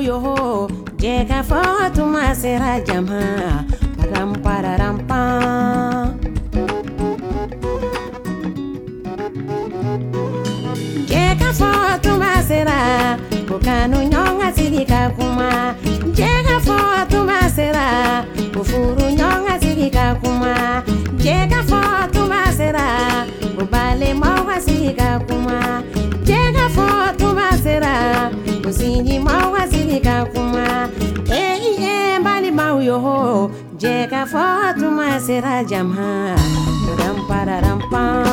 yo jeka Fatuma sera jama param pararam pam jeka Fatuma sera bukanu nyonga silika kuma jeka Fatuma sera bufuru nyonga silika kuma jeka Fatuma sera bubale mawa silika kuma jeka Fatuma sera businji mawa silika kuma bali mau yo jeka Fatuma sera jama ram pararam pam